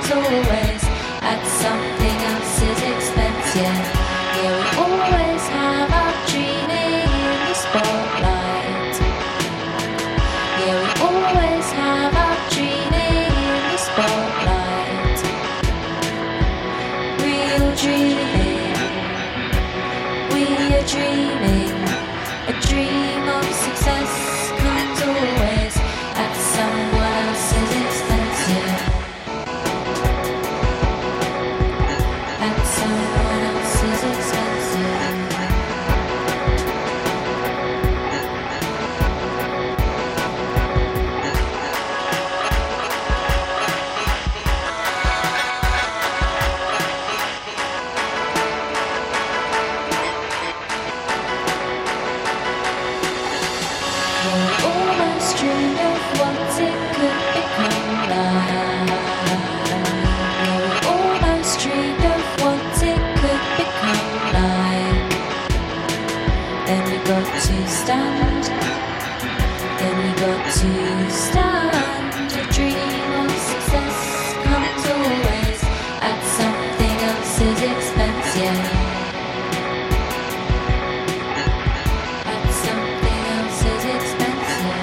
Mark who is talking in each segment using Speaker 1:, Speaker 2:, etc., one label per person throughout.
Speaker 1: comes always at something else's expense. Yeah, yeah, we always have our dreaming in the spotlight. Yeah, we always have our dreaming in the spotlight. Real dreaming, we are dreaming. A dream of success comes always at someone else's expense, yeah. At someone else's expense, yeah. Almost dreamed of what it could become like. Almost dreamed of what it could become like. Then we got to stand. Then we got to stand. A dream of success comes always at something else's expense, yeah. At something else's expense, yeah.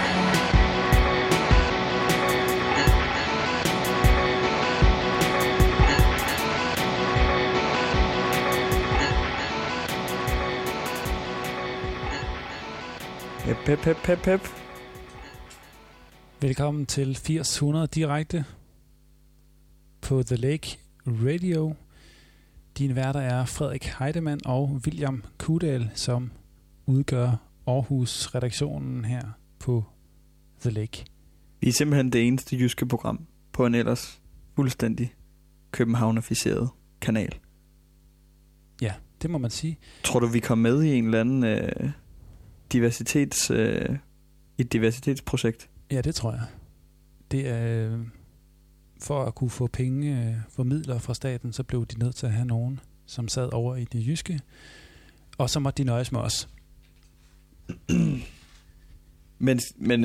Speaker 2: Pep.
Speaker 3: Velkommen til 80-100 direkte på The Lake Radio. Dine værter er Frederik Heidemann og William Kudal, som udgør Aarhus-redaktionen her på The Lake.
Speaker 2: Vi er simpelthen det eneste jyske program på en ellers fuldstændig københavnificeret kanal.
Speaker 3: Ja, det må man sige.
Speaker 2: Tror du, vi kom med i en eller anden et diversitetsprojekt?
Speaker 3: Ja, det tror jeg. Det er for at kunne få penge, få midler fra staten, så blev de nødt til at have nogen, som sad over i det jyske, og så måtte de nøjes med os.
Speaker 2: Men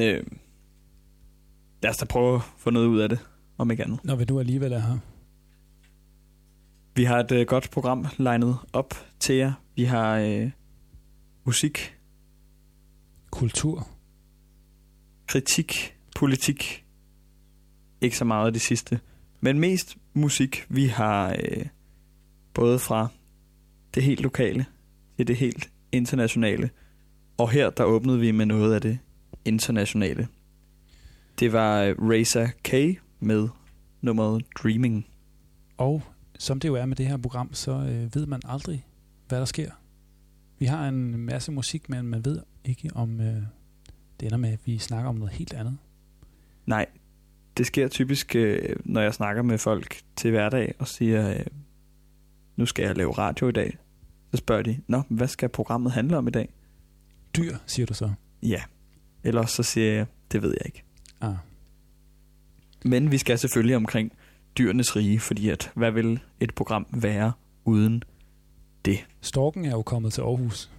Speaker 2: lad os da prøve at få noget ud af det, om ikke andet.
Speaker 3: Når vi nu alligevel er her.
Speaker 2: Vi har et godt program legnet op til jer. Vi har musik,
Speaker 3: kultur,
Speaker 2: kritik, politik. Ikke så meget af det sidste, men mest musik. Vi har både fra det helt lokale til det helt internationale. Og her der åbnede vi med noget af det internationale. Det var Reza K med nummeret Dreaming.
Speaker 3: Og som det jo er med det her program, så ved man aldrig, hvad der sker. Vi har en masse musik, men man ved ikke, om det ender med, at vi snakker om noget helt andet.
Speaker 2: Nej, det sker typisk, når jeg snakker med folk til hverdag og siger, nu skal jeg lave radio i dag. Så spørger de, hvad skal programmet handle om i dag?
Speaker 3: Dyr, siger du så?
Speaker 2: Ja, ellers så siger jeg, det ved jeg ikke.
Speaker 3: Ah.
Speaker 2: Men vi skal selvfølgelig omkring dyrenes rige, fordi at, hvad vil et program være uden det?
Speaker 3: Storken er jo kommet til Aarhus.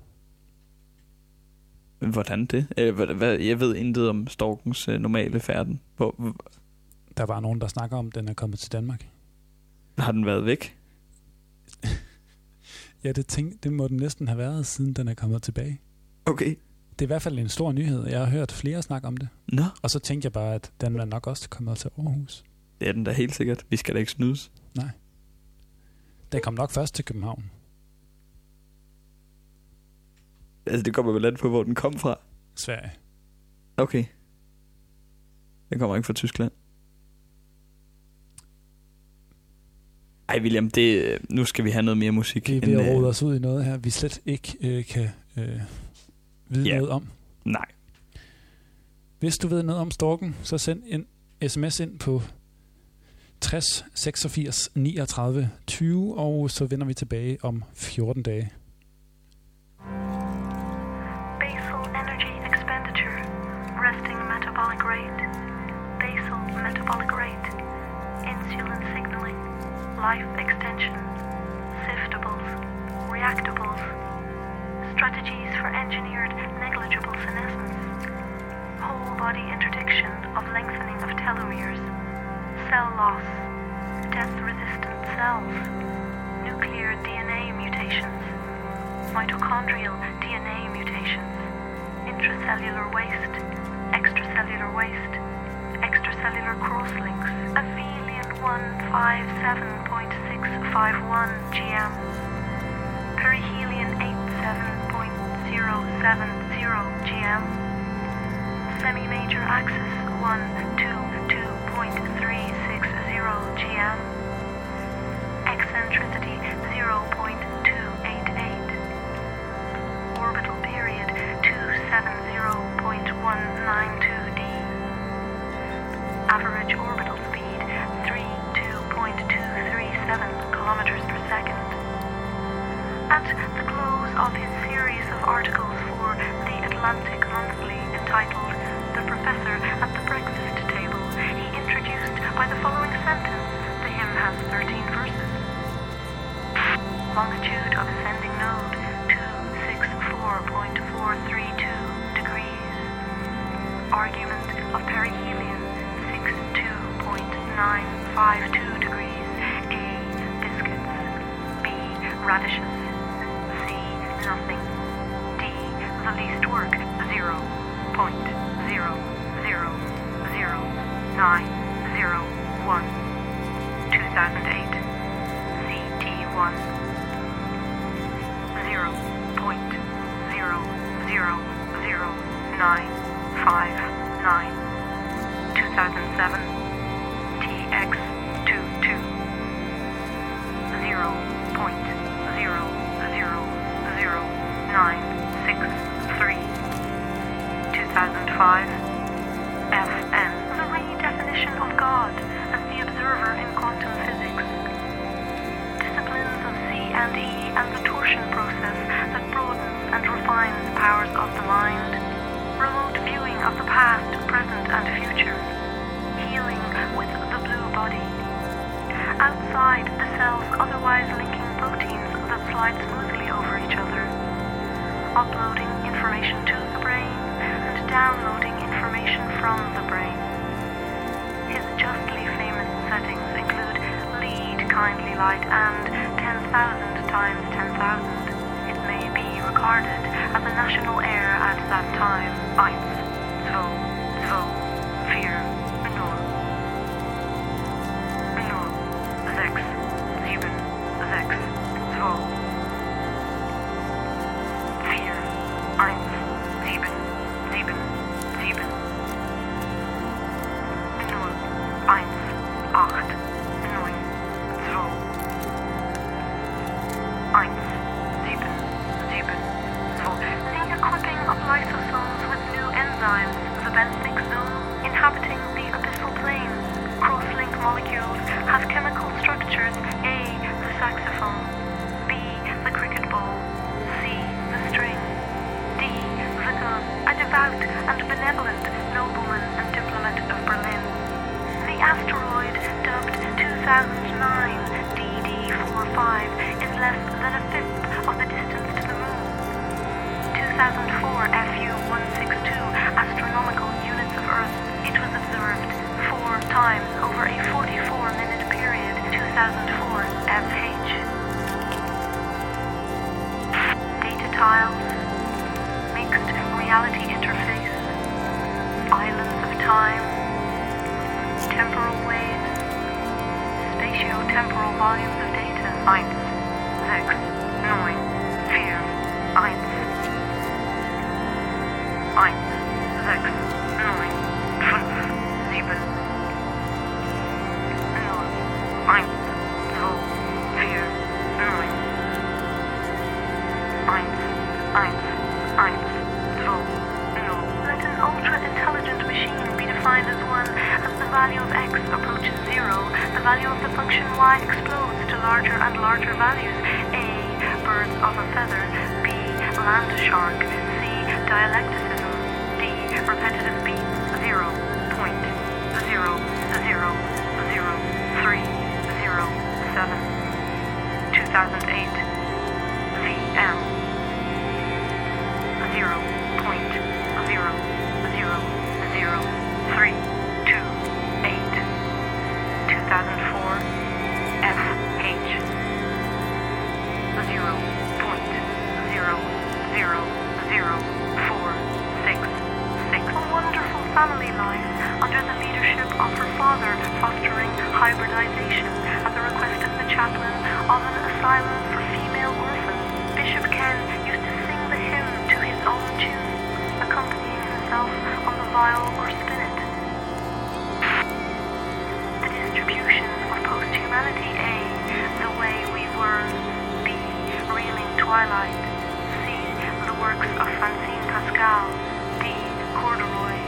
Speaker 2: Hvordan det? Jeg ved intet om storkens normale færden.
Speaker 3: Der var nogen, der snakker om, at den er kommet til Danmark.
Speaker 2: Har den været væk?
Speaker 3: Ja, det må den næsten have været, siden den er kommet tilbage.
Speaker 2: Okay.
Speaker 3: Det er i hvert fald en stor nyhed. Jeg har hørt flere snakke om det.
Speaker 2: Nå.
Speaker 3: Og så tænkte jeg bare, at den er nok også kommet til Aarhus.
Speaker 2: Det er den da helt sikkert. Vi skal da ikke snydes.
Speaker 3: Nej. Den kom nok først til København.
Speaker 2: Altså, det kommer vel lidt på, hvor den kom fra.
Speaker 3: Sverige.
Speaker 2: Okay. Den kommer ikke fra Tyskland. Ej, William, nu skal vi have noget mere musik.
Speaker 3: Vi er ved at rode os ud i noget her, vi slet ikke kan vide noget om.
Speaker 2: Nej.
Speaker 3: Hvis du ved noget om storken, så send en sms ind på 60 86 39 20, og så vender vi tilbage om 14 dage.
Speaker 4: Basal energy expenditure, resting metabolic rate, basal metabolic rate, insulin signaling, life extension, siftables, reactables, strategies for engineered negligible senescence, whole body interdiction of lengthening of telomeres, cell loss, death-resistant cells, nuclear DNA mutations, mitochondrial DNA mutations, intracellular waste, extracellular crosslinks, aphelion 157.651 GM, perihelion 87.070 GM, semi-major axis 122.360 GM, eccentricity 0.288, orbital period 270.192 d, average orbital speed 32.237 kilometers per second. At the close of his series of articles for The Atlantic Monthly entitled The Professor at the Breakfast Table, he introduced by the following sentence: the hymn has 13 verses. Longitude of ascending node 264.432 degrees. Argument of perihelion 62.952 degrees. A. Biscuits. B. Radishes. C. Nothing. D. The least work 0.0000901. 2008. CT1. 0.0000959. 2007. TX22. 0.0000963. 2005. FN. The redefinition of God as the observer in quantum physics. Disciplines of C&E and the torsion process that broadens and refines the powers of the mind. Remote viewing of the past, present and future. Healing with the blue body. Outside the cells otherwise linking proteins that slide smoothly over each other. Uploading information to the brain and downloading information from the brain. His justly famous settings include lead, kindly light, and 10,000 times 10,000. It may be regarded as a national air at that time. 1, 2, 4, 0, 0, 6, 7, 6, 2, 4, 1, 7, 7, 7, 0, 1, 8, 9, 2, 1, 7, 7, 2. The equipping of lysosomes with new enzymes, the benthic zone, inhabiting the abyssal planes. Cross-link molecules have chemical structures: A. the saxophone, B. the cricket ball, C. the string, D. the gun. A devout and benevolent nobleman and diplomat of Berlin. The asteroid, dubbed 2009 DD45, is less than a fifth of the distance to the moon. 2004 FU-162 astronomical units of Earth. It was observed 4 times over a 44-minute period. 2004 FH. Data tiles. Mixed reality interface. Islands of time. Temporal waves. Spatio-temporal volumes of data. 1, 6, 9, 4, 1. 1, 6, 9, 5, 7, 0, 1, 2, 4, 9. 1, 1, 2, 0. Let an ultra-intelligent machine be defined as one as the value of x approaches 0, the value of the function y explodes to larger and larger values. A. Birds of a feather. B. Land shark. C. Dialecticism. D. Repetitive beats. 0.0000307. 2008. VM. 0.00328. 2004. A wonderful family life under the leadership of her father, fostering hybridization at the request of the chaplain of an asylum for female orphans. Bishop Ken used to sing the hymn to his own tune, accompanying himself on the viol or spinet. The distribution of post-humanity: A. The Way We Were. B. Reeling Twilight. C. The works of Francine Pascal. D. Corduroy.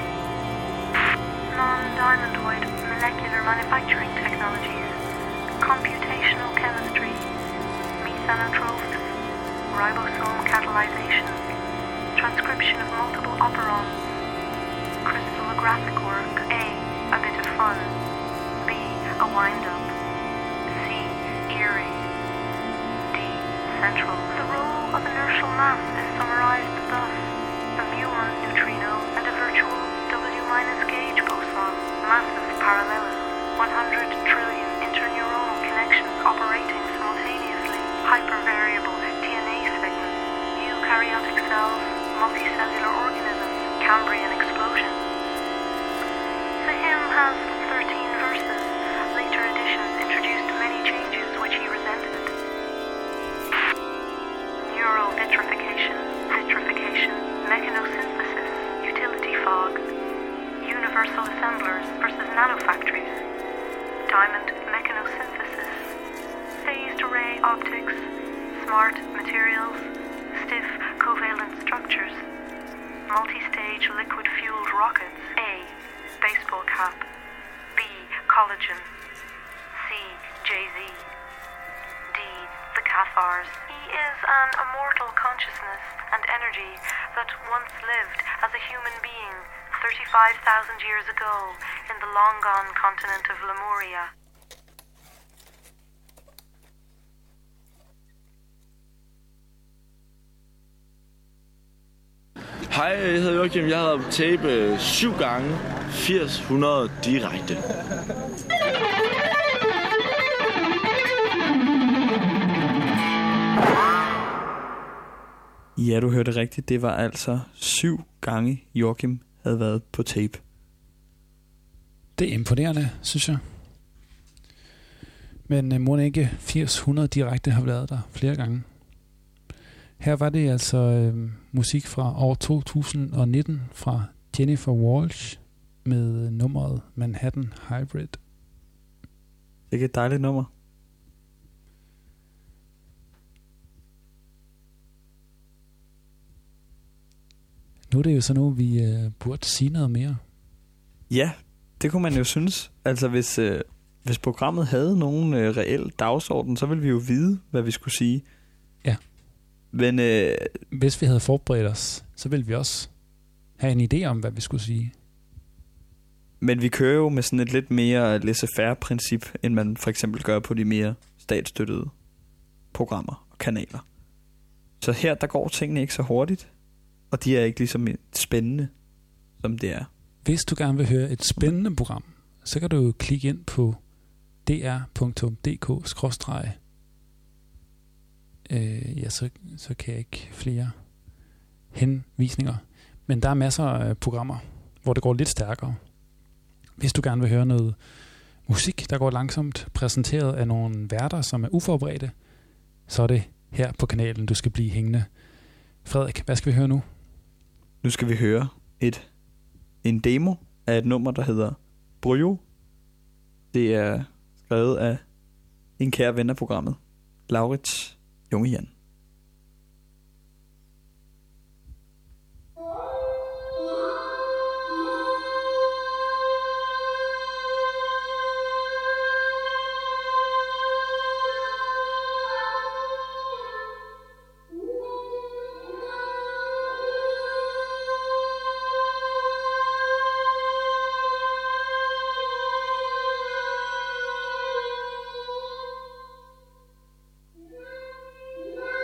Speaker 4: Non-diamondoid molecular manufacturing technologies. Computational chemistry. Methanotrophs. Ribosome catalyzation. Transcription of multiple operons. Crystallographic work. A. A bit of fun. B. A wind-up. C. Eerie. D. Central. The role of inertial mass is summarized thus: a muon neutrino and a virtual W-gauge boson. Massive parallelism. 100 trillion interneuronal connections operating simultaneously. Hypervariable DNA segments. Eukaryotic cells. Multicellular organisms. Cambrian explosion. The hymn has 13 verses. Later editions introduced many changes which he resented. Neural vitrification, mechanosynthesis, utility fog, universal assemblers versus nanofactories, diamond mechanosynthesis, phased array optics, smart materials, stiff covalent structures, multi-stage liquid-fueled rockets. A. Baseball cap. B. Collagen. C. Jay-Z. D. The Cathars. He is an immortal consciousness and energy that once lived as a human being 35,000 years ago in the long-gone continent of Lemuria.
Speaker 5: Hej, jeg hedder Joachim. Jeg har været på tape 7 gange, 80-100 direkte.
Speaker 2: Ja, du hørte rigtigt. Det var altså 7 gange Joachim havde været på tape.
Speaker 3: Det er imponerende, synes jeg. Men må ikke 80-100 direkte har været der flere gange. Her var det altså musik fra år 2019 fra Jennifer Walsh med nummeret Manhattan Hybrid.
Speaker 2: Det er et dejligt nummer.
Speaker 3: Nu er det jo så nu, vi burde sige noget mere.
Speaker 2: Ja, det kunne man jo synes. Altså hvis programmet havde nogen reel dagsorden, så ville vi jo vide, hvad vi skulle sige.
Speaker 3: Ja.
Speaker 2: Men
Speaker 3: hvis vi havde forberedt os, så ville vi også have en idé om, hvad vi skulle sige.
Speaker 2: Men vi kører jo med sådan et lidt mere laissez-faire-princip, end man for eksempel gør på de mere statsstøttede programmer og kanaler. Så her, der går tingene ikke så hurtigt, og de er ikke ligesom spændende, som det er.
Speaker 3: Hvis du gerne vil høre et spændende program, så kan du jo klikke ind på dr.dk/ så kan jeg ikke flere henvisninger. Men der er masser af programmer, hvor det går lidt stærkere. Hvis du gerne vil høre noget musik, der går langsomt, præsenteret af nogle værter, som er uforberedte, så er det her på kanalen, du skal blive hængende. Frederik, hvad skal vi høre nu?
Speaker 2: Nu skal vi høre en demo af et nummer, der hedder Bryo. Det er skrevet af en kær ven af programmet, Laurits Junge-Jan.
Speaker 6: Yeah.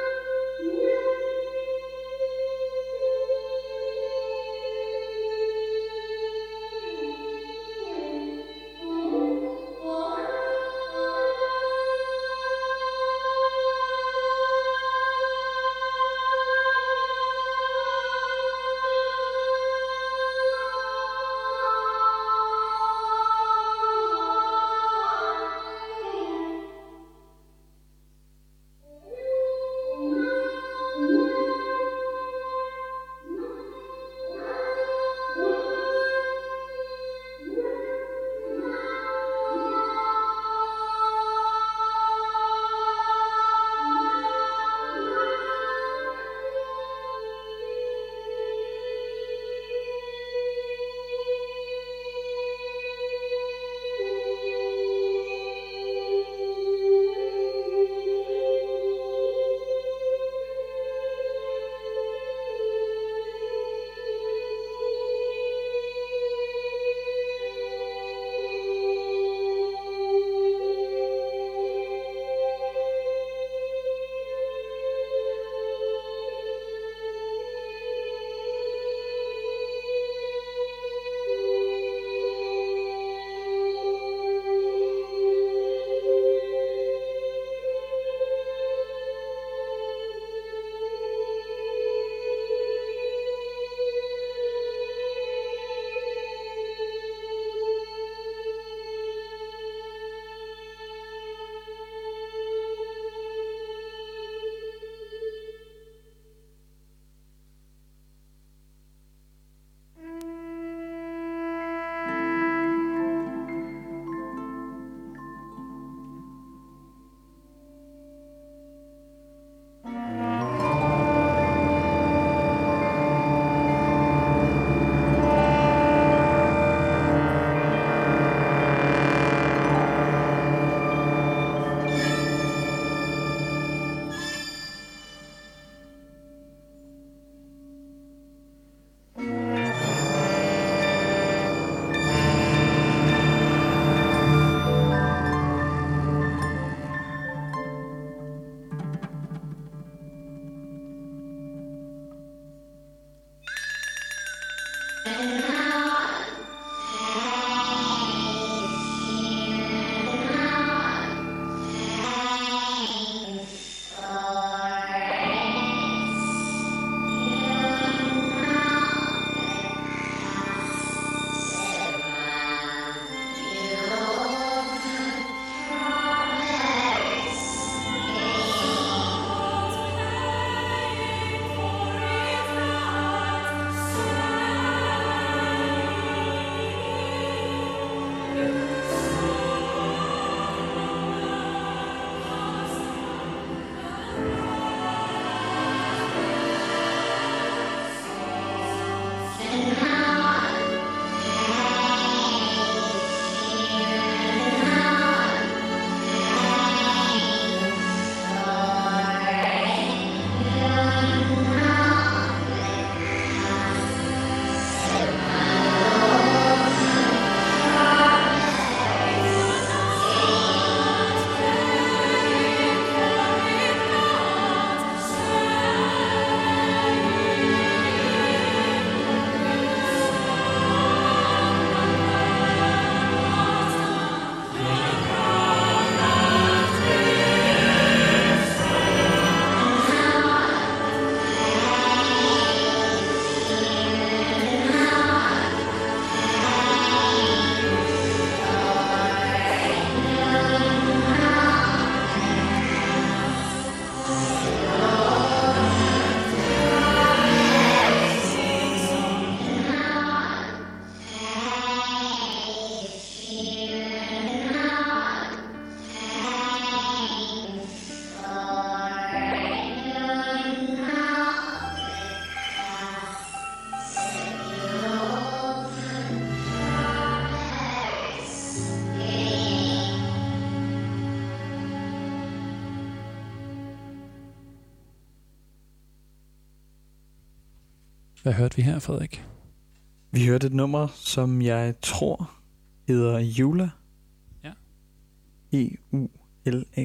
Speaker 3: Hvad hørte vi her, Frederik?
Speaker 2: Vi hørte et nummer, som jeg tror hedder Eula.
Speaker 3: Ja.
Speaker 2: E-U-L-A.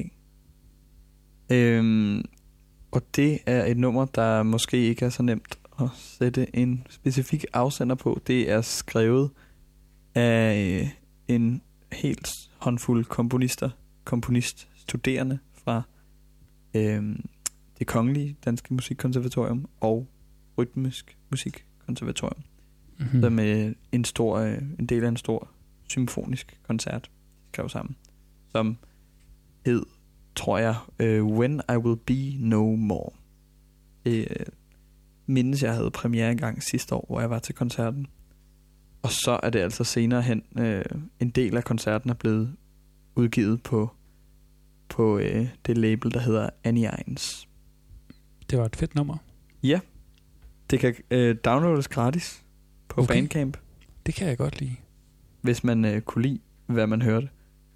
Speaker 2: Og det er et nummer, der måske ikke er så nemt at sætte en specifik afsender på. Det er skrevet af en helt håndfuld komponiststuderende fra Det Kongelige Danske Musikkonservatorium og Rytmisk Musikkonservatorium, som er en del af en stor symfonisk koncert, de skrev sammen, som hed, tror jeg, When I Will Be No More. Det mindes jeg havde premiere engang sidste år, hvor jeg var til koncerten. Og så er det altså senere hen, en del af koncerten er blevet udgivet på det label, der hedder Annie Eins.
Speaker 3: Det var et fedt nummer.
Speaker 2: Ja, det kan downloades gratis på Bandcamp.
Speaker 3: Det kan jeg godt lide.
Speaker 2: Hvis man kunne lide, hvad man hørte.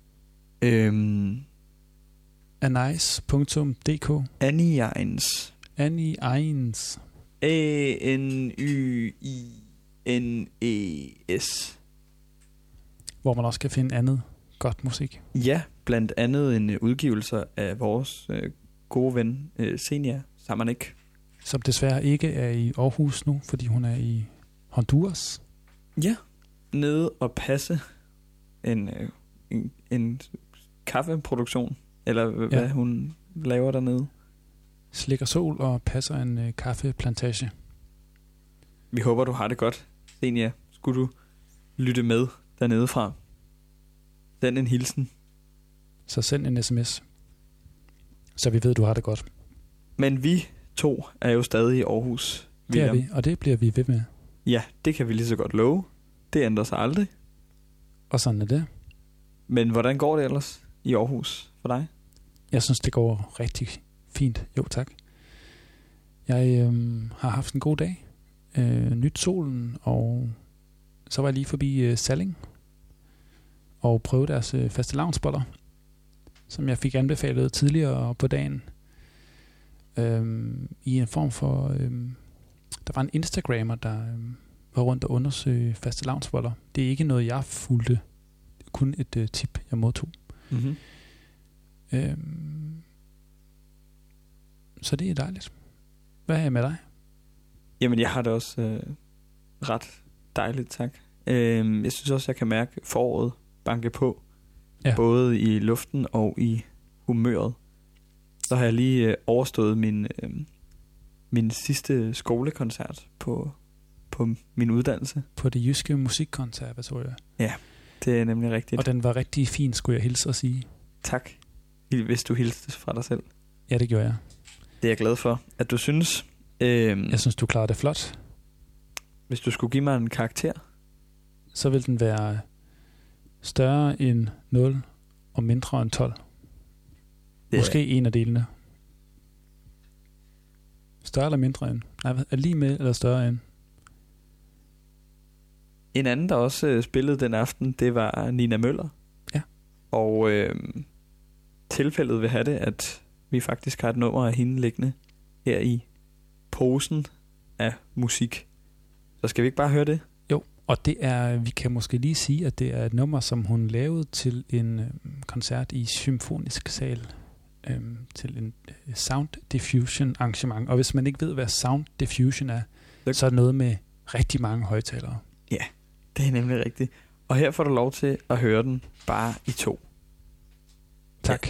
Speaker 3: Anice.dk
Speaker 2: Annie Eins.
Speaker 3: Annie Eins.
Speaker 2: A-N-Y-N-E-S.
Speaker 3: Hvor man også kan finde andet godt musik.
Speaker 2: Ja, blandt andet en udgivelse af vores gode ven Senia Samanek.
Speaker 3: Som desværre ikke er i Aarhus nu, fordi hun er i Honduras.
Speaker 2: Ja, nede og passe en kaffeproduktion, eller hvad hun laver dernede.
Speaker 3: Slikker sol og passer en kaffeplantage.
Speaker 2: Vi håber, du har det godt, Senia. Skulle du lytte med dernede fra? Send en hilsen.
Speaker 3: Så send en sms, så vi ved, du har det godt.
Speaker 2: Men vi to er jo stadig i Aarhus.
Speaker 3: Det er vi, og det bliver vi ved med.
Speaker 2: Ja, det kan vi lige så godt love. Det ændrer sig aldrig.
Speaker 3: Og sådan er det.
Speaker 2: Men hvordan går det ellers i Aarhus for dig?
Speaker 3: Jeg synes, det går rigtig fint. Jo, tak. Jeg har haft en god dag. Nyt solen, og så var jeg lige forbi Salling og prøvede deres fastelavnsboller, som jeg fik anbefalet tidligere på dagen. I en form for... der var en Instagrammer, der var rundt og undersøge fastelavnsboller. Det er ikke noget, jeg fulgte. Kun et tip, jeg modtog.
Speaker 2: Mm-hmm.
Speaker 3: Så det er dejligt. Hvad er med dig?
Speaker 2: Jamen, jeg har det også ret dejligt, tak. Jeg synes også, jeg kan mærke foråret banke på. Ja. Både i luften og i humøret. Så har jeg lige overstået min sidste skolekoncert på min uddannelse.
Speaker 3: På det jyske musikkonservatorium.
Speaker 2: Ja, det er nemlig rigtigt.
Speaker 3: Og den var rigtig fin, skulle jeg hilse at sige.
Speaker 2: Tak, hvis du hilste fra dig selv.
Speaker 3: Ja, det gjorde jeg.
Speaker 2: Det er jeg glad for, at du synes.
Speaker 3: Jeg synes, du klarede det flot.
Speaker 2: Hvis du skulle give mig en karakter,
Speaker 3: så vil den være større end 0 og mindre end 12. Måske en af delene. Større eller mindre end? Nej, er lige med eller større end?
Speaker 2: En anden, der også spillede den aften, det var Nina Møller.
Speaker 3: Ja. Og
Speaker 2: tilfældet vil have det, at vi faktisk har et nummer af hende liggende her i posen af musik. Så skal vi ikke bare høre det?
Speaker 3: Jo, og det er, vi kan måske lige sige, at det er et nummer, som hun lavede til en koncert i Symfonisk Sal. Til en Sound Diffusion arrangement. Og hvis man ikke ved, hvad Sound Diffusion er, så er det noget med rigtig mange højtalere.
Speaker 2: Ja, det er nemlig rigtigt. Og her får du lov til at høre den bare i 2.
Speaker 3: Tak.
Speaker 2: Ja.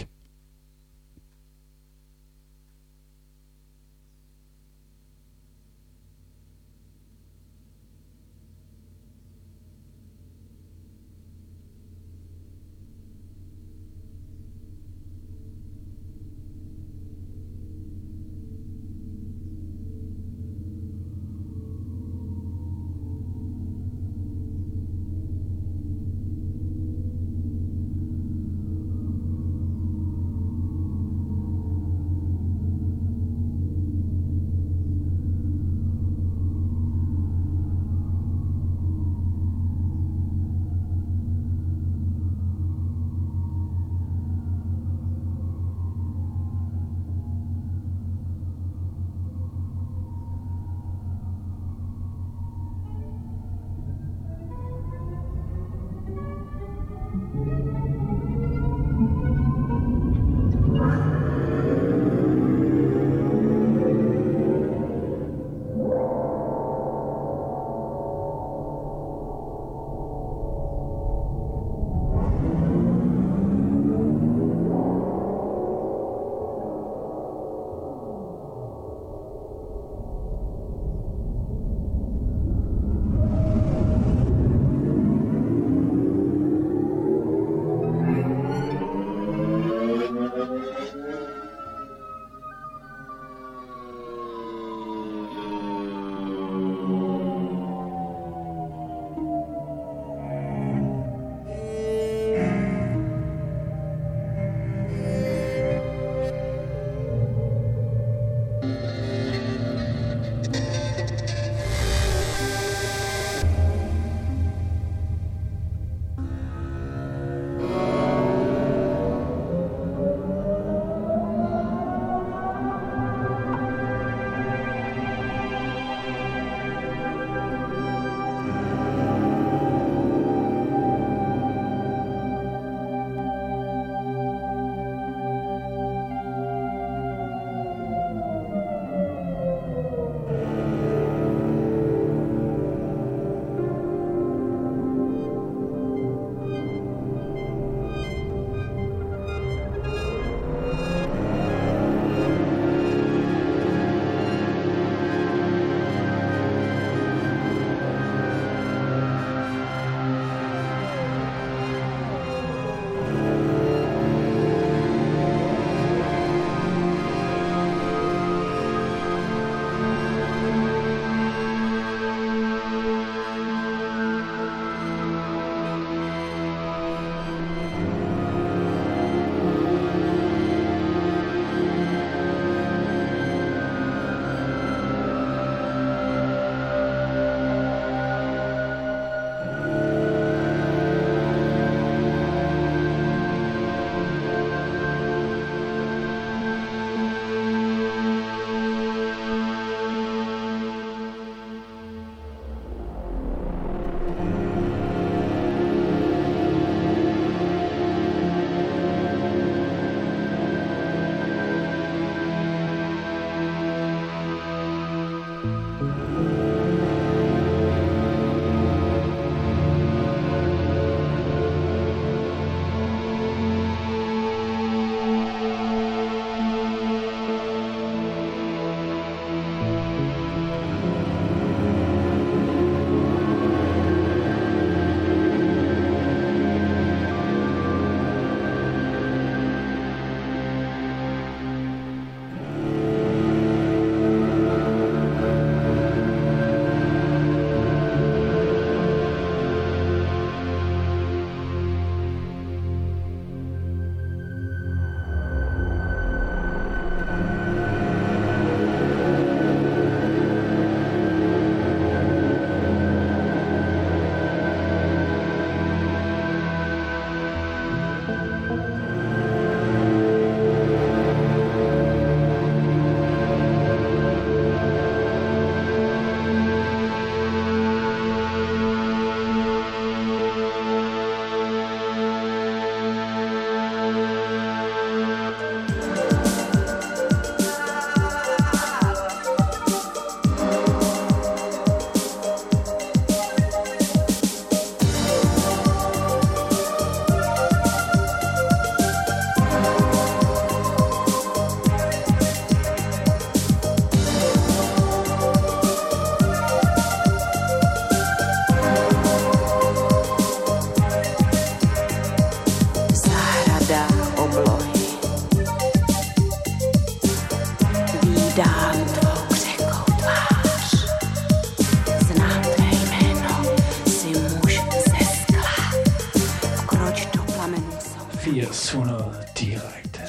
Speaker 3: 800 direkte.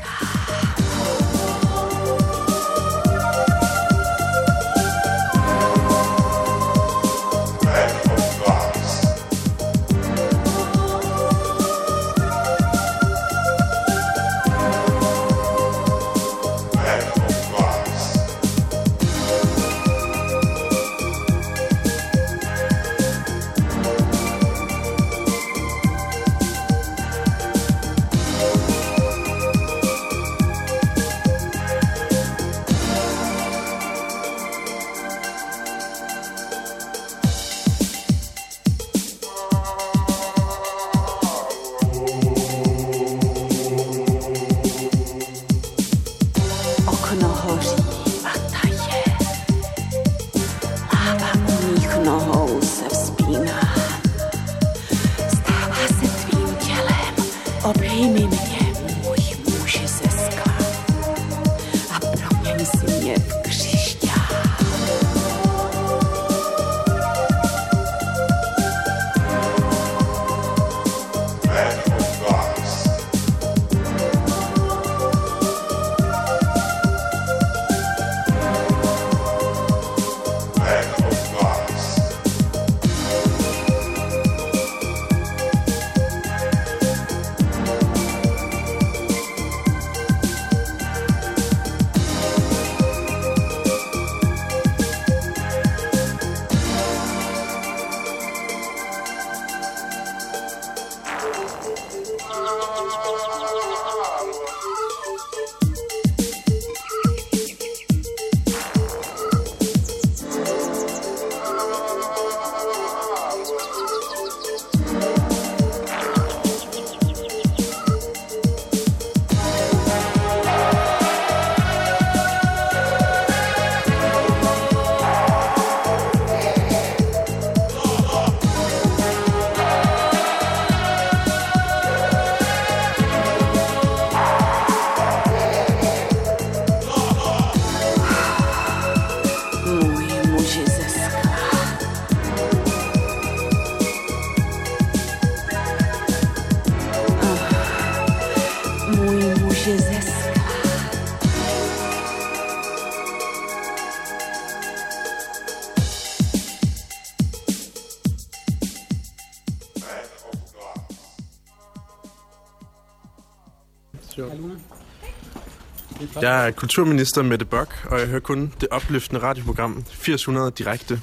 Speaker 6: Jeg er kulturminister Mette Bock, og jeg hører kun det opløftende radioprogram 800 direkte.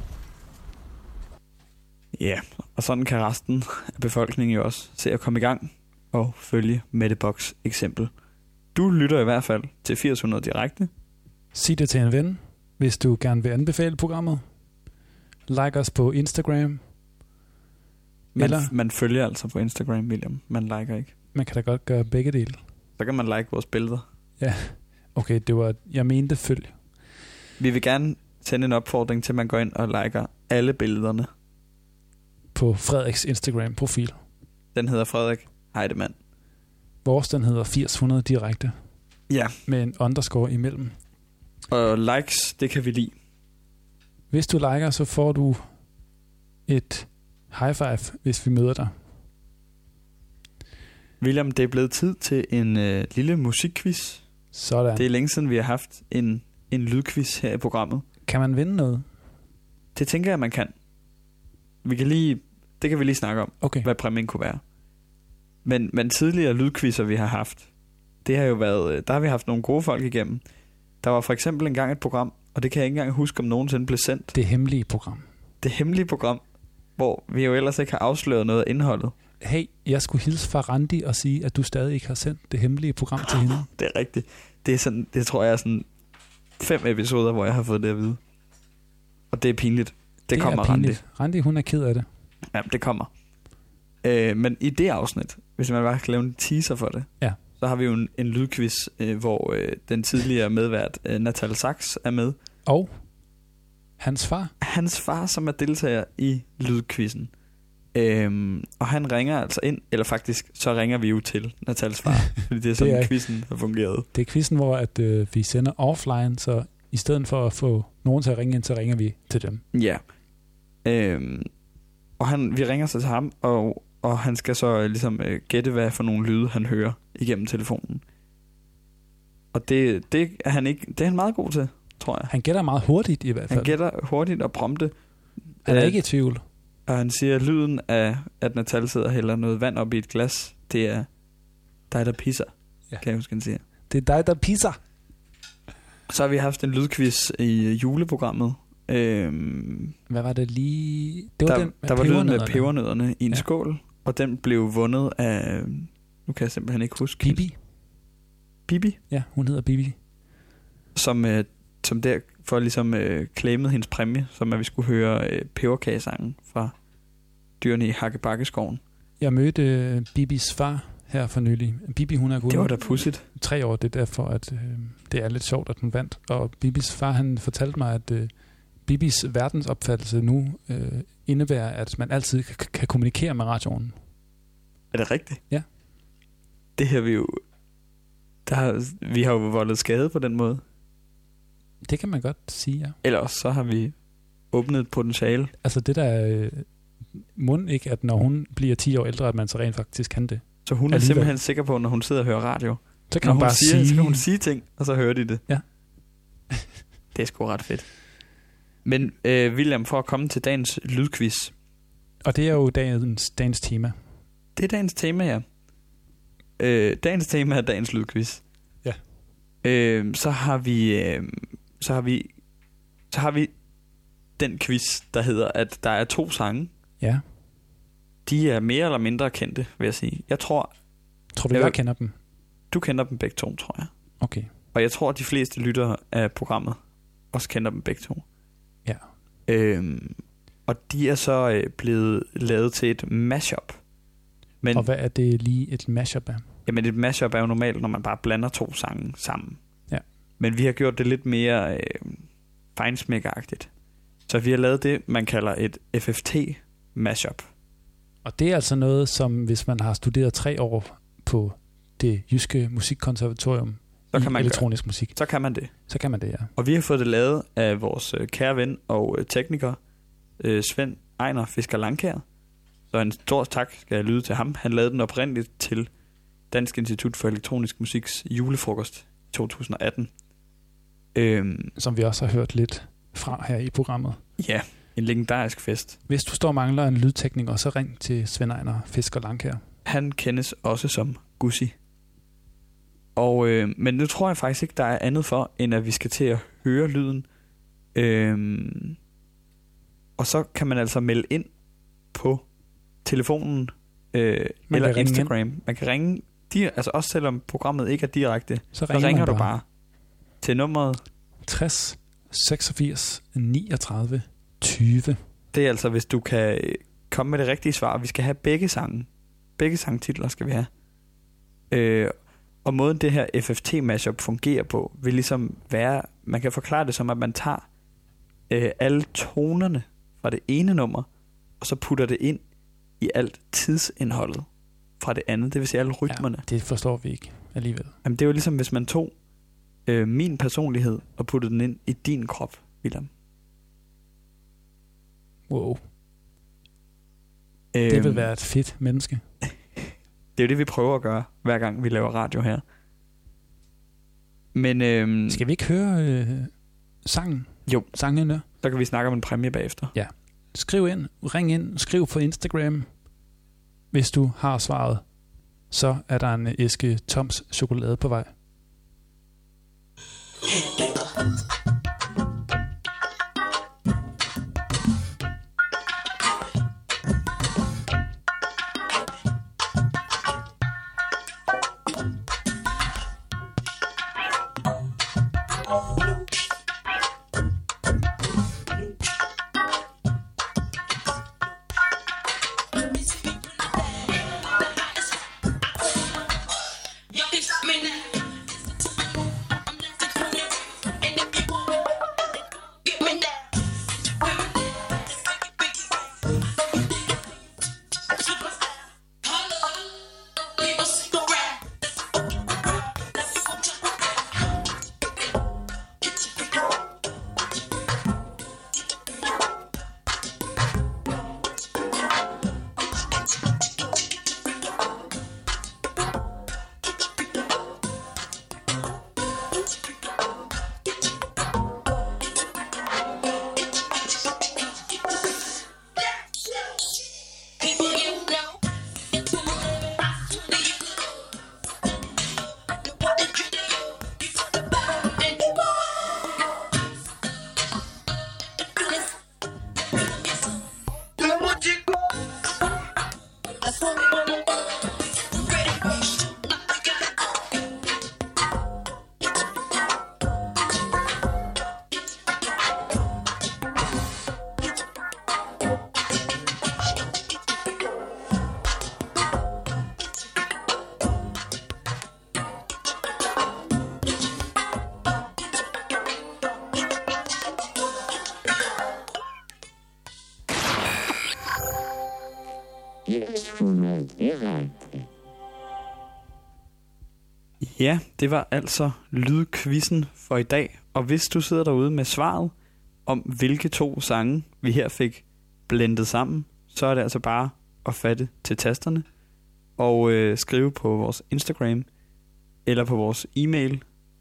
Speaker 2: Ja, og sådan kan resten af befolkningen jo også se at komme i gang og følge Mette Bocks eksempel. Du lytter i hvert fald til 800 direkte.
Speaker 3: Sig det til en ven, hvis du gerne vil anbefale programmet. Like os på Instagram.
Speaker 2: Man følger altså på Instagram, William. Man liker ikke.
Speaker 3: Man kan da godt gøre begge dele.
Speaker 2: Så kan man like vores billeder.
Speaker 3: Ja, okay, det var, jeg mente følg.
Speaker 2: Vi vil gerne sende en opfordring til, at man går ind og liker alle billederne.
Speaker 3: På Frederiks Instagram-profil.
Speaker 2: Den hedder Frederik Heidemann.
Speaker 3: Vores, den hedder 800 direkte.
Speaker 2: Ja.
Speaker 3: Med en underscore imellem.
Speaker 2: Og likes, det kan vi lide.
Speaker 3: Hvis du liker, så får du et high five, hvis vi møder dig.
Speaker 2: William, det er blevet tid til en lille musikquiz.
Speaker 3: Sådan.
Speaker 2: Det er længe siden, vi har haft en lydquiz her i programmet.
Speaker 3: Kan man vinde noget?
Speaker 2: Det tænker jeg, man kan. Det kan vi lige snakke om,
Speaker 3: okay.
Speaker 2: Hvad præmien kunne være. Men tidligere lydquizzer, vi har haft, det har jo været, der har vi haft nogle gode folk igennem. Der var for eksempel engang et program, og det kan jeg ikke engang huske, om nogensinde blev sendt.
Speaker 3: Det hemmelige program.
Speaker 2: Det hemmelige program, hvor vi jo ellers ikke har afsløret noget af indholdet.
Speaker 3: Hey, jeg skulle hilse fra Randi og sige, at du stadig ikke har sendt det hemmelige program til hende.
Speaker 2: Det er rigtigt. Det tror jeg er sådan 5 episoder, hvor jeg har fået det at vide. Og det er pinligt. Det kommer Randi.
Speaker 3: Randi, hun er ked af det.
Speaker 2: Ja, det kommer. Men i det afsnit, hvis man bare kan lave en teaser for det,
Speaker 3: ja.
Speaker 2: Så har vi jo en lydquiz, hvor den tidligere medvært Natal Sachs er med.
Speaker 3: Og hans far?
Speaker 2: Hans far, som er deltager i lydquizzen. Og han ringer altså ind, eller faktisk, så ringer vi jo til Natals far, fordi det er sådan, quizzen har fungeret.
Speaker 3: Det er quizzen, hvor at, vi sender offline, så i stedet for at få nogen til at ringe ind, så ringer vi til dem.
Speaker 2: Ja. Og vi ringer så til ham, og og han skal så ligesom gætte, hvad for nogle lyde han hører igennem telefonen. Og det er han ikke, det er han meget god til, tror jeg.
Speaker 3: Han gætter meget hurtigt i hvert fald.
Speaker 2: Han gætter hurtigt og prompte.
Speaker 3: Han er ikke i tvivl.
Speaker 2: Og han siger, at lyden af, at Natal sidder og hælder noget vand op i et glas, det er dig, der pisser, kan jeg huske, han siger.
Speaker 3: Det er dig, der pisser.
Speaker 2: Så har vi haft en lydquiz i juleprogrammet.
Speaker 3: Hvad var det lige? Det var den med
Speaker 2: der var lyden med
Speaker 3: pebernødderne.
Speaker 2: pebernødderne i en skål, og den blev vundet af, nu kan jeg simpelthen ikke huske.
Speaker 3: Bibi.
Speaker 2: Bibi?
Speaker 3: Ja, hun hedder Bibi.
Speaker 2: Som der for ligesom claimet hendes præmie, som at vi skulle høre peberkagesangen fra Dyrene i Hakkebakkeskoven.
Speaker 3: Jeg mødte Bibis far her for nylig. Bibi, hun er kun
Speaker 2: Det var da pudsigt.
Speaker 3: 3 år, det er derfor, at det er lidt sjovt, at hun vandt. Og Bibis far, han fortalte mig, at Bibis verdensopfattelse nu indebærer, at man altid kan kommunikere med radioen.
Speaker 2: Er det rigtigt?
Speaker 3: Ja.
Speaker 2: Det her vi har jo voldet skade på den måde.
Speaker 3: Det kan man godt sige, ja.
Speaker 2: Ellers så har vi åbnet et potentiale.
Speaker 3: Altså det der mund ikke, at når hun bliver 10 år ældre, at man så rent faktisk kan det.
Speaker 2: Så hun er simpelthen sikker på, når hun sidder og hører radio.
Speaker 3: Så kan hun bare sige...
Speaker 2: Så kan hun sige ting, og så hører de det.
Speaker 3: Ja.
Speaker 2: Det er sgu ret fedt. Men William, for at komme til dagens lydquiz.
Speaker 3: Og det er jo dagens tema.
Speaker 2: Det er dagens tema, ja. Dagens tema er dagens lydquiz.
Speaker 3: Ja.
Speaker 2: Så har vi den quiz, der hedder, at der er 2 sange.
Speaker 3: Ja.
Speaker 2: De er mere eller mindre kendte, vil jeg sige. Tror du,
Speaker 3: jeg kender dem?
Speaker 2: Du kender dem begge 2, tror jeg.
Speaker 3: Okay.
Speaker 2: Og jeg tror, at de fleste lyttere af programmet også kender dem begge 2.
Speaker 3: Ja.
Speaker 2: Og de er så blevet lavet til et mashup. Men,
Speaker 3: og hvad er det lige et mashup af?
Speaker 2: Jamen et mashup er jo normalt, når man bare blander 2 sange sammen.
Speaker 3: Ja.
Speaker 2: Men vi har gjort det lidt mere feinsmækkeragtigt. Så vi har lavet det, man kalder et FFT mashup.
Speaker 3: Og det er altså noget, som hvis man har studeret 3 år på det jyske musikkonservatorium så kan man elektronisk musik.
Speaker 2: Så kan man det.
Speaker 3: Så kan man det, ja.
Speaker 2: Og vi har fået det lavet af vores kære ven og tekniker, Svend Ejner Fisker Langkær. Så en stor tak skal jeg lyde til ham. Han lavede den oprindeligt til Dansk Institut for Elektronisk Musiks julefrokost i 2018.
Speaker 3: Som vi også har hørt lidt fra her i programmet.
Speaker 2: Ja, en legendarisk fest.
Speaker 3: Hvis du står og mangler en lydtekniker, så ring til Svend Ejner Fisker Langkær. Han
Speaker 2: kendes også som Gussi. Og, men nu tror jeg faktisk ikke, der er andet for, end at vi skal til at høre lyden. Og så kan man altså melde ind på telefonen eller Instagram. Man kan ringe, altså også selvom programmet ikke er direkte, så ringer du bare til nummeret
Speaker 3: 60 86 39 20.
Speaker 2: Det er altså, hvis du kan komme med det rigtige svar. Vi skal have begge sange. Begge sangtitler skal vi have. Og måden det her FFT mashup fungerer på, vil ligesom være, man kan forklare det som, at man tager alle tonerne fra det ene nummer, og så putter det ind i alt tidsindholdet fra det andet. Det vil sige alle rytmerne.
Speaker 3: Ja, det forstår vi ikke alligevel.
Speaker 2: Jamen, det er jo ligesom, hvis man tog min personlighed og puttede den ind i din krop, William.
Speaker 3: Wow. Det vil være et fedt menneske.
Speaker 2: Det er jo det, vi prøver at gøre, hver gang vi laver radio her. Men
Speaker 3: skal vi ikke høre sangen?
Speaker 2: Jo.
Speaker 3: Sangene.
Speaker 2: Så kan vi snakke om en præmie bagefter.
Speaker 3: Ja. Skriv ind, ring ind, skriv på Instagram. Hvis du har svaret, så er der en æske Toms chokolade på vej.
Speaker 2: Ja, det var altså lydquizzen for i dag. Og hvis du sidder derude med svaret om, hvilke 2 sange vi her fik blendet sammen, så er det altså bare at fatte til tasterne og skrive på vores Instagram eller på vores e-mail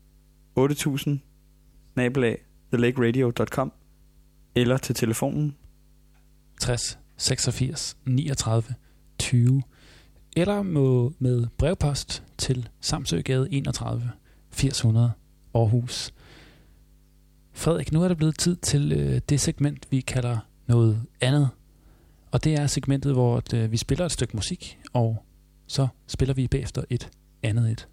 Speaker 2: 8000@thelakeradio.com eller til telefonen
Speaker 3: 60 86 39 20 eller med brevpost til Samsøgade 31 800 Aarhus. Frederik, nu er det blevet tid til det segment, vi kalder noget andet. Og det er segmentet, hvor vi spiller et stykke musik, og så spiller vi bagefter et andet et.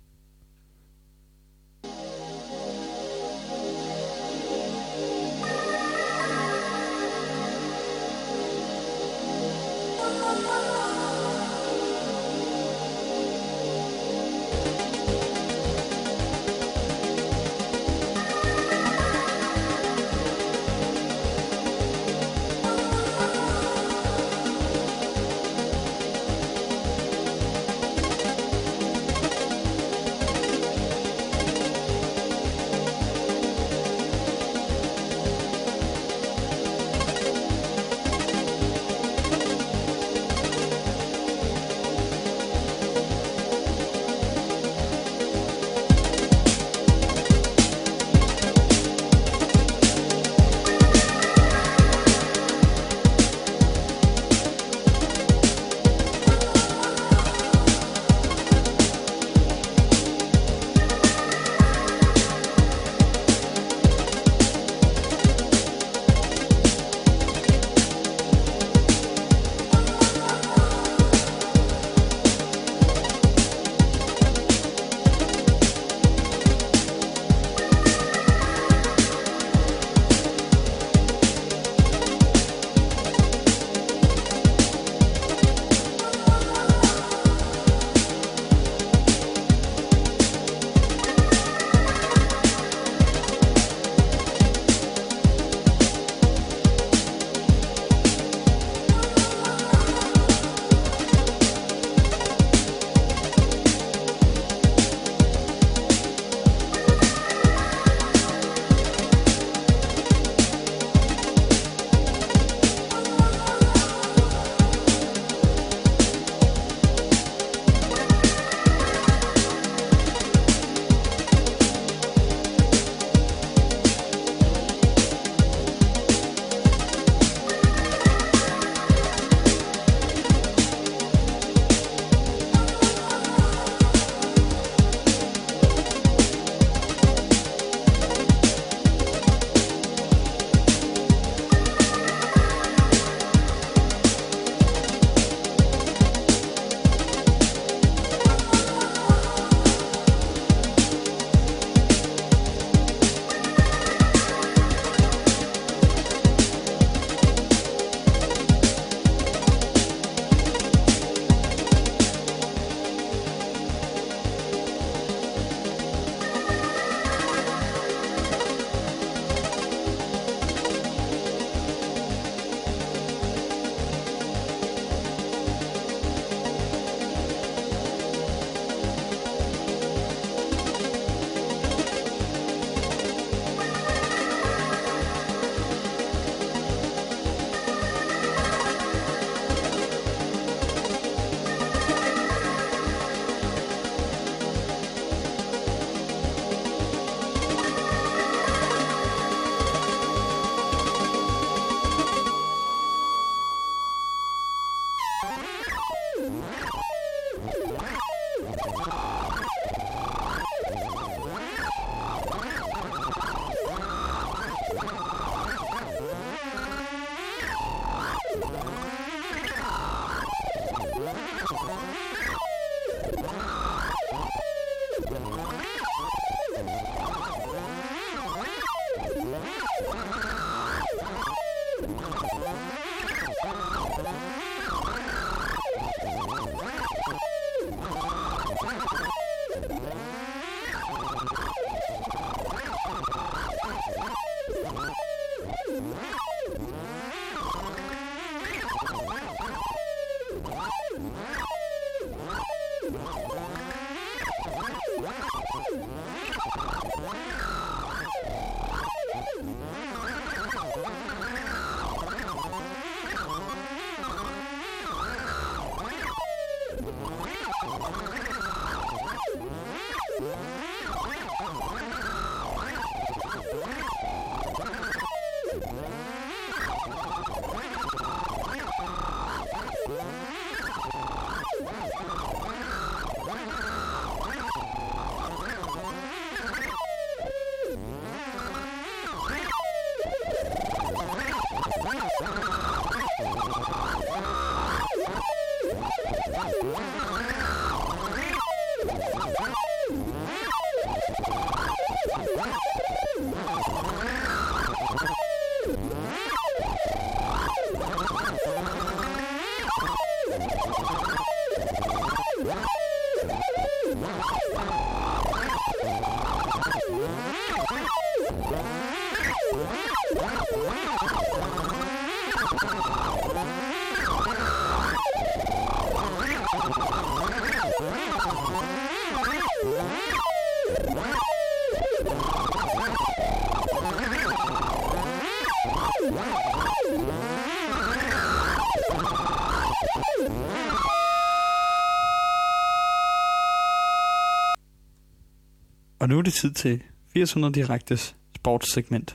Speaker 2: Og nu er det tid til 800 Direktes sportssegment.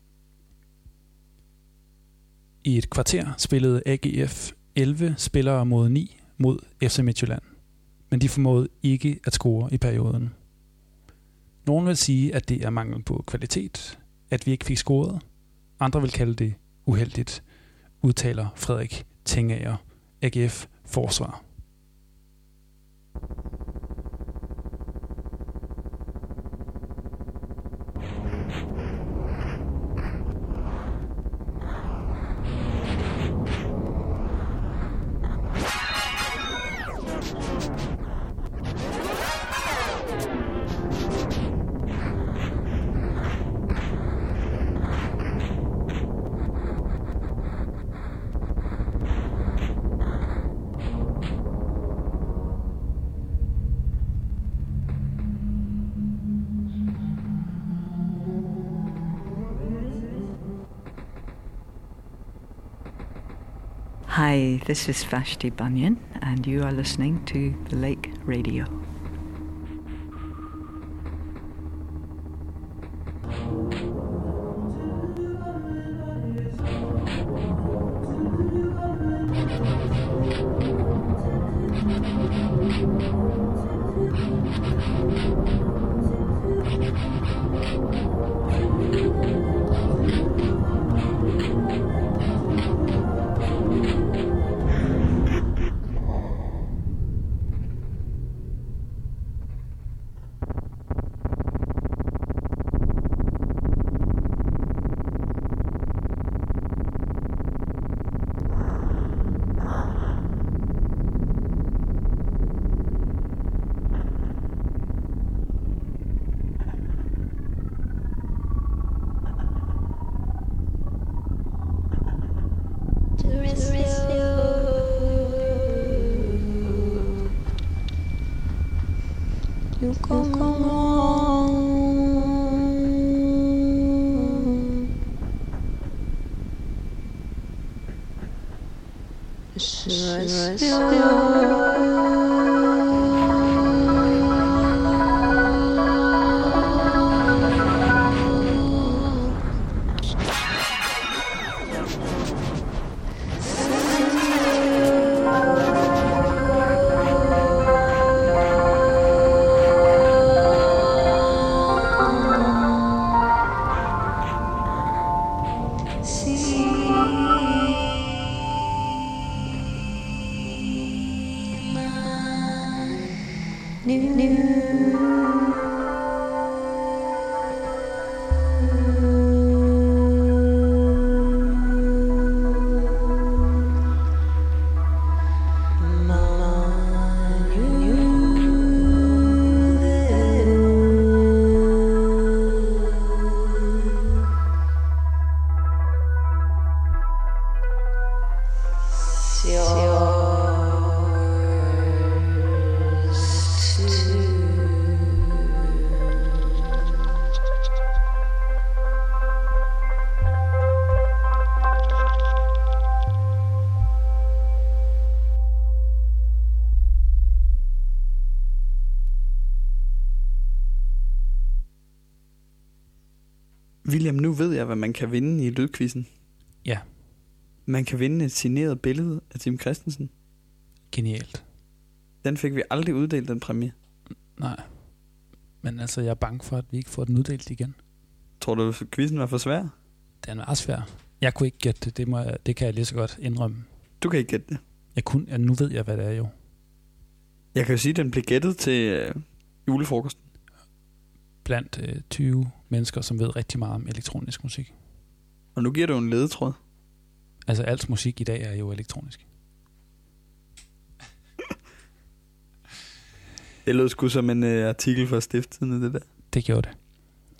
Speaker 3: I et kvarter spillede AGF 11 spillere mod 9 mod FC Midtjylland, men de formåede ikke at score i perioden. Nogle vil sige, at det er mangel på kvalitet, at vi ikke fik scoret. Andre vil kalde det uheldigt, udtaler Frederik Tengager, AGF forsvar.
Speaker 7: Hi, this is Vashti Bunyan, and you are listening to The Lake Radio.
Speaker 2: William, nu ved jeg, hvad man kan vinde i lydquizzen.
Speaker 3: Ja.
Speaker 2: Man kan vinde et signeret billede af Tim Christensen.
Speaker 3: Genialt.
Speaker 2: Den fik vi aldrig uddelt, den præmie.
Speaker 3: Nej. Men altså, jeg er bange for, at vi ikke får den uddelt igen.
Speaker 2: Tror du, at quizzen var for svær?
Speaker 3: Den er meget svær. Jeg kunne ikke gætte det. Det kan jeg lige så godt indrømme.
Speaker 2: Du kan ikke gætte det.
Speaker 3: Nu ved jeg, hvad det er jo.
Speaker 2: Jeg kan jo sige, at den blev gættet til julefrokosten.
Speaker 3: Blandt 20 mennesker, som ved rigtig meget om elektronisk musik.
Speaker 2: Og nu giver du en ledetråd.
Speaker 3: Altså, alt musik i dag er jo elektronisk.
Speaker 2: Det lød sgu som en artikel fra Stiftstidende, det der.
Speaker 3: Det gjorde det.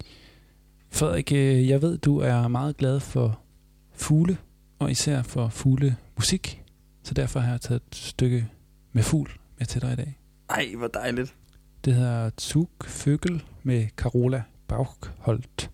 Speaker 3: Frederik, jeg ved, du er meget glad for fugle, og især for fuglemusik. Så derfor har jeg taget et stykke med fugl med til dig i dag.
Speaker 2: Ej, hvor dejligt.
Speaker 3: Det hedder Zug Vögel med Carola Bauchholdt.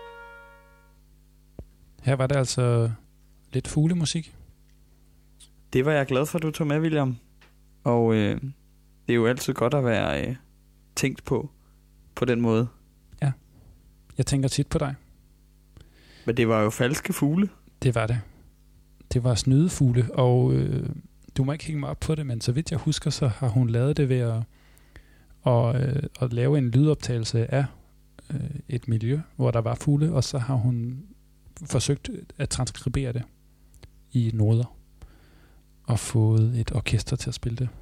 Speaker 3: Her var det altså lidt fuglemusik.
Speaker 2: Det var jeg glad for, at du tog med, William. Og det er jo altid godt at være tænkt på den måde.
Speaker 3: Ja, jeg tænker tit på dig.
Speaker 2: Men det var jo falske fugle.
Speaker 3: Det var det. Det var snydefugle, og du må ikke hænge mig op på det, men så vidt jeg husker, så har hun lavet det ved at lave en lydoptagelse af et miljø, hvor der var fugle, og så har hun forsøgt at transkribere det i noder og fået et orkester til at spille det.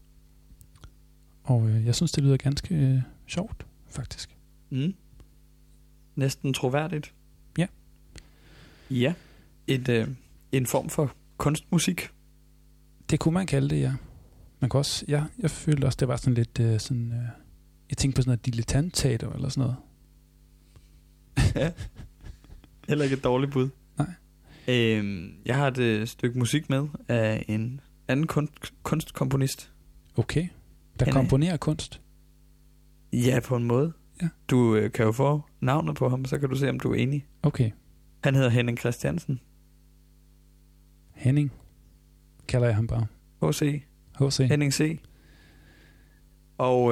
Speaker 3: Og jeg synes, det lyder ganske sjovt, faktisk.
Speaker 2: Næsten troværdigt.
Speaker 3: Ja.
Speaker 2: Ja. En form for kunstmusik.
Speaker 3: Det kunne man kalde det, ja. Man kan også, ja, jeg følte også, det var sådan lidt jeg tænkte på sådan noget dilettantteater eller sådan noget.
Speaker 2: Ja. Heller ikke et dårligt bud.
Speaker 3: Nej.
Speaker 2: Jeg har et stykke musik med af en anden kunstkomponist.
Speaker 3: Okay. Der komponerer kunst.
Speaker 2: Ja, på en måde.
Speaker 3: Ja.
Speaker 2: Du kan jo få navnet på ham, så kan du se, om du er enig.
Speaker 3: Okay.
Speaker 2: Han hedder Henning Christiansen.
Speaker 3: Henning kalder jeg ham bare.
Speaker 2: H.C. Henning C. Og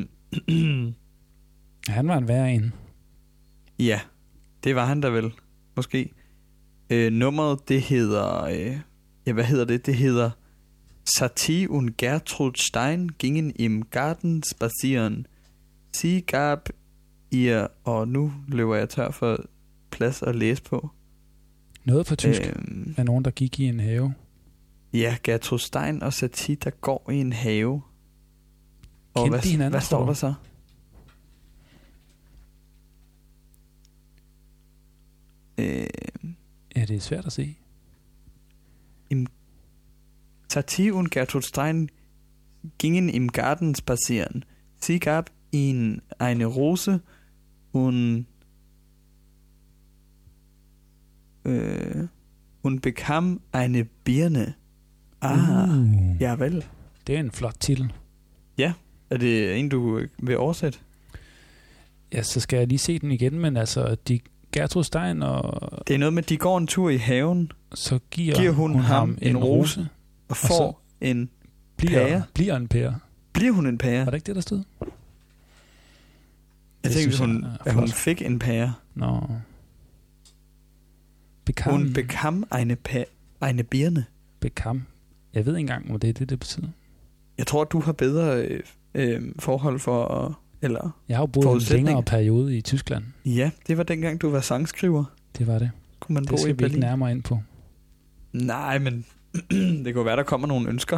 Speaker 3: han var en værre en.
Speaker 2: Ja, det var han da vel. Måske. Nummeret, det hedder... hvad hedder det? Det hedder Satie und Gertrud Stein gingen im Garten spazieren. Sie gab ihr... Og nu løber jeg tør for plads at læse på.
Speaker 3: Noget på tysk af nogen, der gik i en have.
Speaker 2: Ja, Gertrud Stein og Satie, der går i en have. Og hvad står der så?
Speaker 3: Ja, det er svært at se.
Speaker 2: Satie und Gertrud Stein gingen im Garten spazieren. Sie gab ihnen eine Rose und bekam eine Birne. Ja vel.
Speaker 3: Det er en flot titel.
Speaker 2: Ja, er det en, du vil oversætte?
Speaker 3: Ja, så skal jeg lige se den igen, men altså, Gertrud Stein og...
Speaker 2: Det er noget med, de går en tur i haven,
Speaker 3: så giver hun ham en rose,
Speaker 2: og får en pære.
Speaker 3: Bliver en pære.
Speaker 2: Bliver hun en pære?
Speaker 3: Var det ikke det, der stod?
Speaker 2: Jeg tænkte, at hun fik en pære.
Speaker 3: Nå.
Speaker 2: Hun bekam eine Birne.
Speaker 3: Bekam. Jeg ved ikke engang, hvad det betyder.
Speaker 2: Jeg tror, du har bedre forhold for at... Eller
Speaker 3: jeg har jo boet en længere periode i Tyskland.
Speaker 2: Ja, det var dengang, du var sangskriver.
Speaker 3: Det var det.
Speaker 2: Kunne man
Speaker 3: det skal vi ikke nærmere ind på.
Speaker 2: Nej, men det kunne være, der kommer nogle ønsker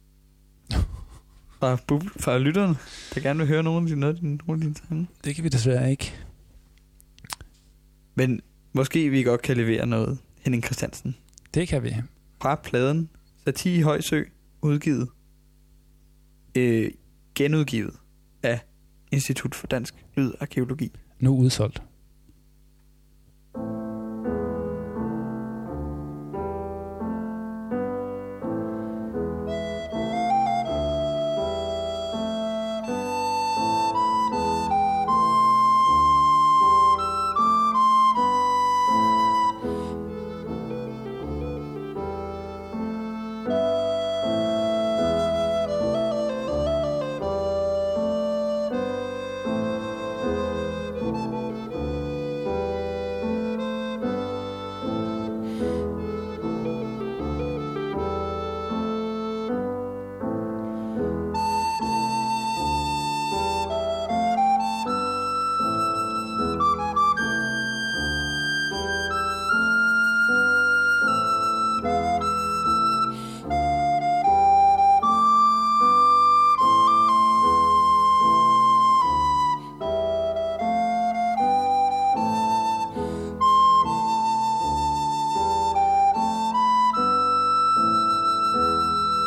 Speaker 2: fra lytterne, der gerne vil høre nogle af dine sange.
Speaker 3: Det kan vi desværre ikke.
Speaker 2: Men måske vi godt kan levere noget Henning Christiansen.
Speaker 3: Det kan vi.
Speaker 2: Fra pladen Satie i Højsø, udgivet. Genudgivet af Institut for Dansk Lydarkæologi.
Speaker 3: Nu udsolgt.